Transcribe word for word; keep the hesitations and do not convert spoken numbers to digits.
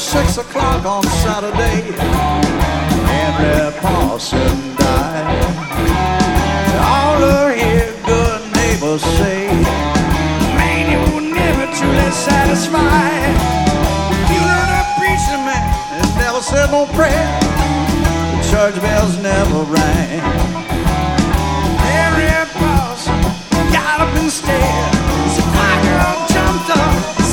six o'clock on Saturday, Henry Parson died. All the here good neighbors say, man, you were never truly satisfied. You learned a preacher man and never said no prayer. The church bells never rang.